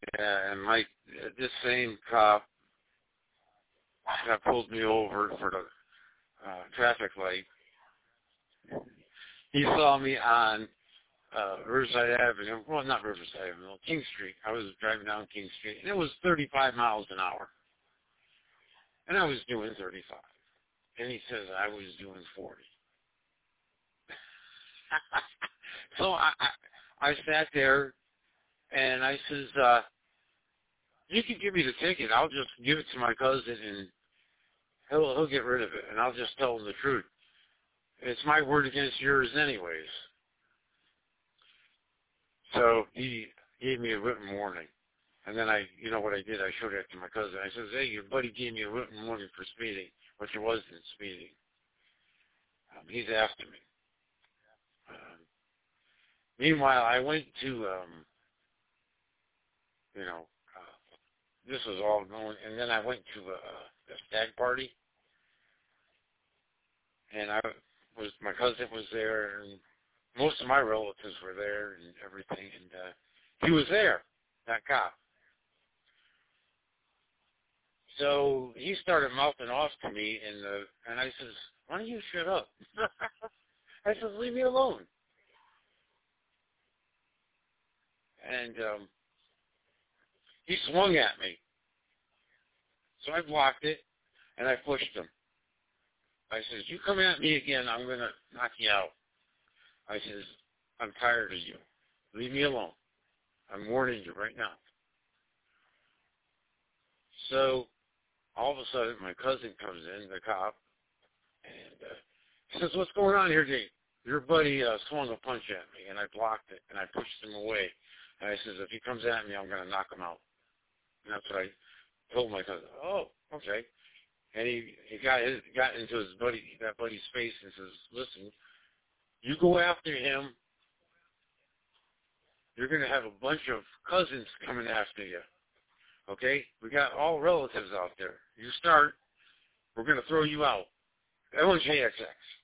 Yeah, and this same cop that pulled me over for the traffic light, he saw me on Riverside Avenue. Well, not Riverside Avenue, King Street. I was driving down King Street, and it was 35 miles an hour. And I was doing 35. And he says I was doing 40. So I sat there, and I says, you can give me the ticket. I'll just give it to my cousin, and he'll get rid of it, and I'll just tell him the truth. It's my word against yours anyways. So he gave me a written warning. And then you know what I did? I showed it to my cousin. I says, hey, your buddy gave me a written warning for speeding, which it wasn't speeding. He's after me. Meanwhile, I went to, this was all going, and then I went to a stag party, and my cousin was there, and most of my relatives were there and everything, and he was there, that cop. So he started mouthing off to me, and I says, why don't you shut up? I says, leave me alone. And he swung at me. So I blocked it, and I pushed him. I says, you come at me again, I'm going to knock you out. I says, I'm tired of you. Leave me alone. I'm warning you right now. So all of a sudden, my cousin comes in, the cop, and he says, what's going on here, Dave? Your buddy swung a punch at me, and I blocked it, and I pushed him away. And I says, if he comes at me, I'm going to knock him out. And that's what I told my cousin. Oh, okay. And he got into that buddy's face and says, listen, you go after him, you're going to have a bunch of cousins coming after you. Okay? We got all relatives out there. You start, we're going to throw you out. Everyone's KXX.